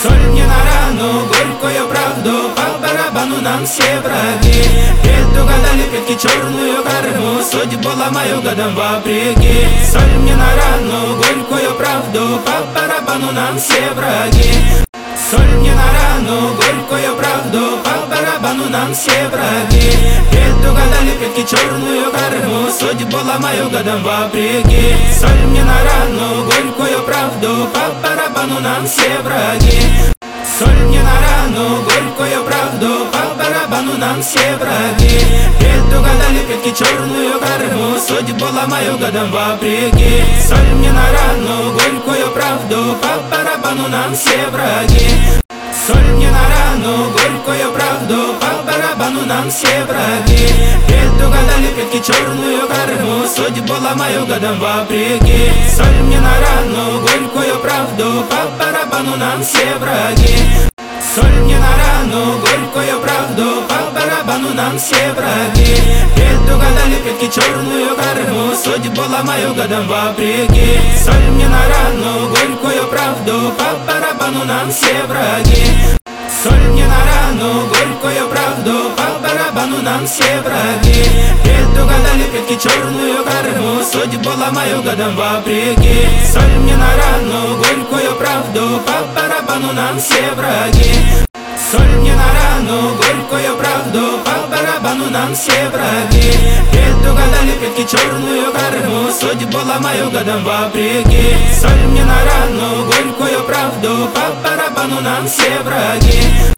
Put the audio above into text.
Соль мне на рану, горькую правду, по барабану нам все враги. Предугадали предки черную карму, судьбу ломаю годом вопреки. Соль мне на рану, горькую правду, по барабану нам все враги. Соль мне на рану, горькую правду, по барабану нам все враги. Предугадали предки черную карму, судьбу ломаю годом вопреки. Соль мне на рану, горькую правду, по барабану нам все враги. Соль мне на рану, горькую правду, по барабану нам все враги. Предугадали предки черную карму, судьбу ломаю годом вопреки. Соль мне на рану, горькую правду, по барабану нам все враги. Соль мне на рану, горькую правду, по барабану нам все враги. Предугадали предки черную карму, судьбу ломаю годом вопреки. Соль мне на рану, горькую правду, по барабану нам все враги. Соль мне на рану, горькую правду, по барабану нам все враги. Предугадали предки черную карму, судьбу ломаю годом вопреки. Соль мне на рану, горькую правду, по барабану нам все враги. Соль мне на рану, горькую правду, по барабану нам все враги. Предугадали предки черную карму, судьбу ломаю годом вопреки. Соль мне на рану, горькую правду, по барабану нам все враги. Соль мне на рану, горькую правду, по барабану нам все враги. Предугадали предки черную карму, судьбу ломаю годом вопреки. Соль мне на рану, горькую правду, по барабану нам все враги.